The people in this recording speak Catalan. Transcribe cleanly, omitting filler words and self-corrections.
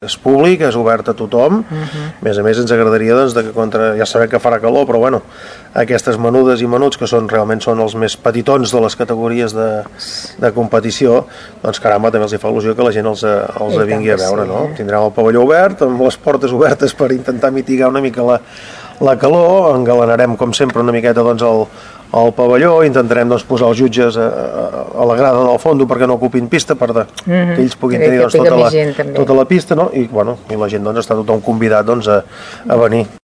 És públic, és obert a tothom. A més ens agradaria doncs, que ja sabem que farà calor, però bueno, aquestes menudes i menuts que realment són els més petitons de les categories de competició, doncs caramba, també els hi fa il·lusió que la gent els vingui a veure, no? Tindrem el pavelló obert, amb les portes obertes per intentar mitigar una mica la calor, engalanarem com sempre una miqueta doncs al pavelló, intentarem doncs, posar els jutges a la grada del fons perquè no ocupin pista, que ells puguin tenir doncs, tota la pista, no? I la gent doncs, està tothom convidat doncs, a venir.